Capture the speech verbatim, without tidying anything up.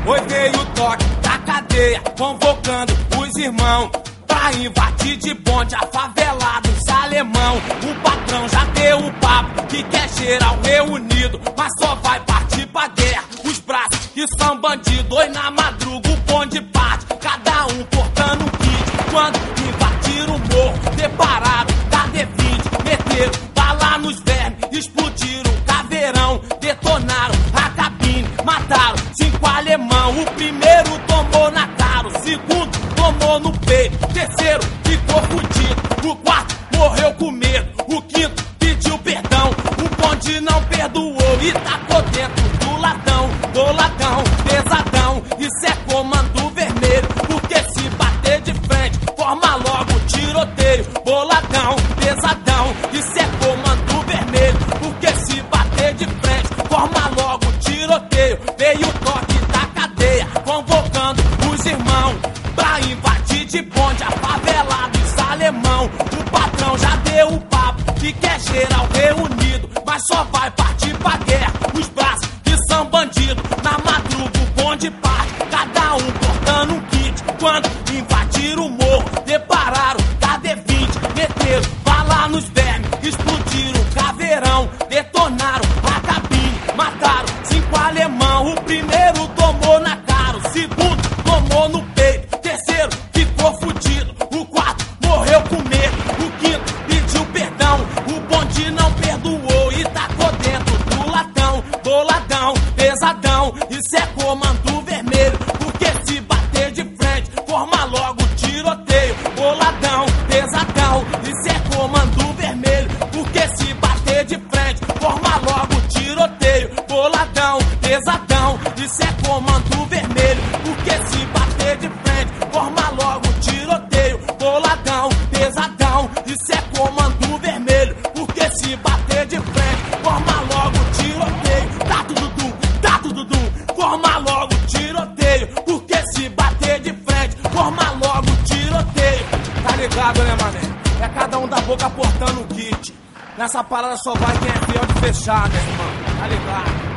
Oi, veio o toque da cadeia, convocando os irmãos pra invadir de bonde a favelada dos alemão. O patrão já deu o papo que quer geral reunido, mas só vai partir pra guerra os braços que são bandidos. Oi, na madruga o bonde parte, cada um portando um kit. Quando invadiram o morro, depararam da D vinte, meteram bala nos vermes, explodiram o caveirão, detonaram a cabine, mataram cinco alemão. O primeiro tomou na cara, o segundo tomou no peito, o terceiro ficou fudido, o quarto morreu com medo, o quinto pediu perdão. O bonde não perdoou e tacou dentro do ladrão, boladão, pesadão. Isso é comando vermelho, porque se bater de frente forma logo tiroteio. Boladão, pesadão, isso é comando vermelho, porque se bater de frente forma logo tiroteio. Veio o toque da cadeia, convocando os irmãos pra invadir de bonde a favela dos alemão. O patrão já deu o papo que quer geral reunido, mas só vai partir pra guerra os braços que são bandidos. Na madruga o bonde parte, cada um portando um kit. Quando invadiram o morro, depararam da D vinte, meteram bala nos vermes, explodiram o caveirão, detonaram a cabine, mataram cinco alemão. O primeiro tomou na cara, o segundo tomou no peito, o terceiro ficou fudido, o quarto morreu com medo, o quinto pediu perdão. O bonde não perdoou e tacou dentro do latão, boladão, pesadão. Isso é comando vermelho, porque se bater de frente forma logo tiroteio. Boladão, pesadão, isso é comando vermelho, porque se bater de frente forma logo tiroteio. Boladão, pesadão, isso é comando vermelho, porque se bater de frente forma logo tiroteio. Boladão, pesadão, isso é comando vermelho, porque se bater de frente forma logo tiroteio. Tá tudo dum, tá tudo dum, forma logo tiroteio, porque se bater de frente forma logo tiroteio. Tá ligado, né, mané? É cada um da boca portando o kit. Nessa parada só vai quem é fiel de fechar, né, irmão? Tá ligado?